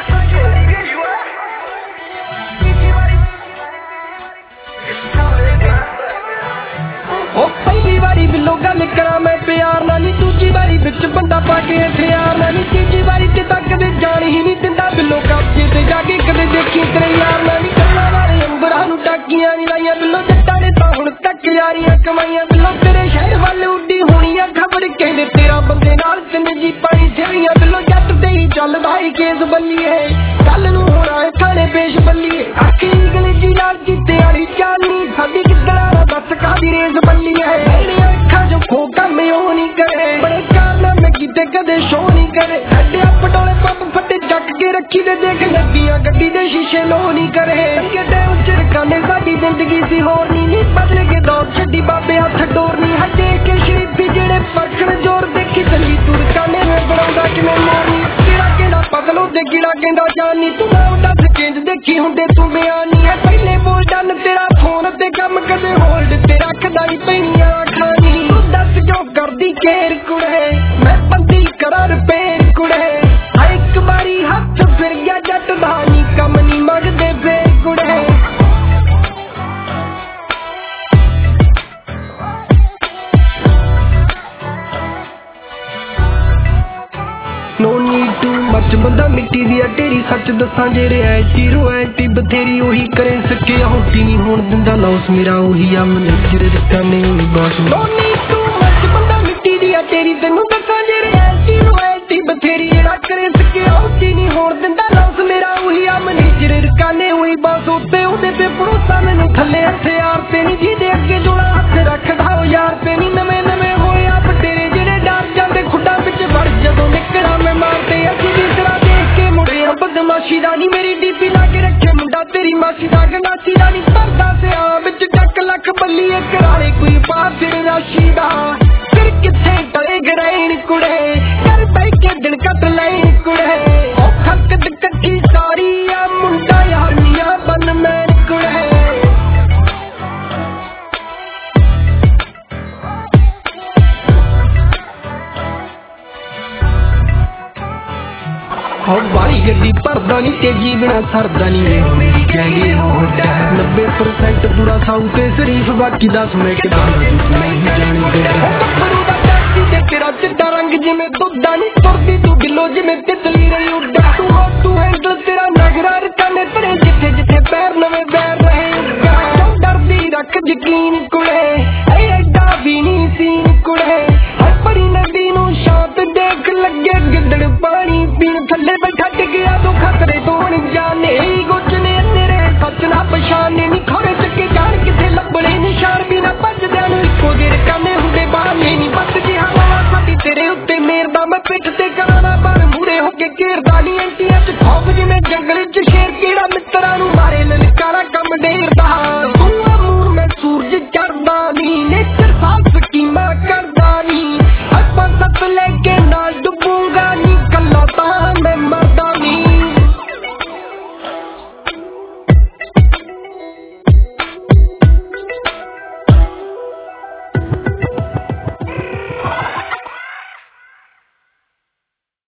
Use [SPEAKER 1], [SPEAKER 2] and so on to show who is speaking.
[SPEAKER 1] पहली बारी बिलो गल करा मैं प्यार नाल नी, दूजी बारी बिच बंदा पाके हथियार नाल नी, तीजी बारी ते तक कदे जान ही नहीं दिंदा बिलो कब्जे ते जाके कदे देखी तेरे यार नाल नी। गल्लां वाले अंबरां नूं टाकियां नी लाइयां बिलो, जट्टां ने तां हुण तक यारियां कमाईयां बिलो, तेरे शहर वाल उड्डी होनी आ खबर कहंदे तेरा बंदे नाल तिंन जीपां नी छेड़ियां बिलो, जट ते ही चलदा ही केस बल्लीए कल नूं होना है थाने पेश बल्लीए, आखी अंग्रेजी नाल जीते वाली चालनी साडी किद्दड़ा दा दस कादी रेस बल्लीए, मेरे अखां जो खो कम ओ नहीं करे, बड़े कारनामे कीते कदे शो नहीं करे, हड्डियां पटोले पंप फटे जग के रखी ते देख लगियां गड्डी दे शीशे लो नहीं करे, गड्डे उचर काने साडी जिंदगी सी होर नहीं बदल के दौर छड्डी बाबे हथ डोर नहीं, हटे के शरीफी जेड़े परखण जोर देखी चली तुर काने में बनाउंदा किवें मोरनी, तेरा केड़ा पगलो ते कीड़ा कहंदा जानी, तू ना दस चेंज देखी हुंदे तू बयानी है, पहले बोल डन तेरा फोन ते कम कदे होल्ड ते रखदा ही पैणियां खानी, तू दस जो करदी केर कुड़े मैं बंदी करा रिपेयर कुड़े, एक बारी हथ फिर गया जट दा नी कम नी मंगदे फेर कुड़े। नो नीड टू मच बंदा मिट्टी दी ढेरी, सच दसां जे रियलिटी रोयल्टी बथेरी ओही करे सके होटी नहीं होण दिंदा लॉस मेरा ओही आ मैनेजर रकाने ओही boss. No need too much बंदा मिट्टी दी ढेरी, तैनूं दसां जे रियलिटी रोयल्टी बथेरी जेड़ा करे सके होटी नहीं होण दिंदा लॉस मेरा ओही आ मैनेजर रकाने ओही बॉस, उत्ते ओहदे ते भरोसा मैनूं थल्ले हथियार ते नहीं जीदे अगे जोड़ा हथ रखदा ओ यार ते नहीं, नवें नवें होए आ बटेरे जेड़े डर जांदे खुड्डां विच वड़ जदों निकला मैं मारते असीं भी तेरा देख के मुड़े आ बदमाशी दा नी, मेरी डीपी ला के रखे मुंडा तेरी मासी दा गंडासी दा नी, भरदा सिया विच टक लख बल्लीए कराले कोई पा फिर राशि दा, फिर किथे टले गराइन कुड़े कर बह के दिल कट लैन कुड़े, ओ खकद कट्ठी सारी आ मुंडा यारियां बन मैन कुड़े। बारी गड्डी भरदा नी तेजी बिना सरदा नी, मेरी गैंगी होता है 90% पूरा साउथ ते शरीफ बाकी 10 मिनट तेरा चिट्टा रंग जिमें दुद्धा नी तुरदी तू गिलो जिमें तितली रही उड्डा, तू हो तू हैंडल तेरा नगरा रकाने तेरे जिथे जिथे पैर नवे बैर रहे उड्डा, क्यों डरदी रख यकीन कुड़े एडा भी नी सीन कुड़े, हर परी नदी नू शांत देख लगे गिद्दड़ पानी पीन थल्ले बैठा टिकिया तो खतरे तो जाने गुजने तेरे सच ना पछाने नी, खोरे चके जान किथे लभणे निशान भी ना भजदे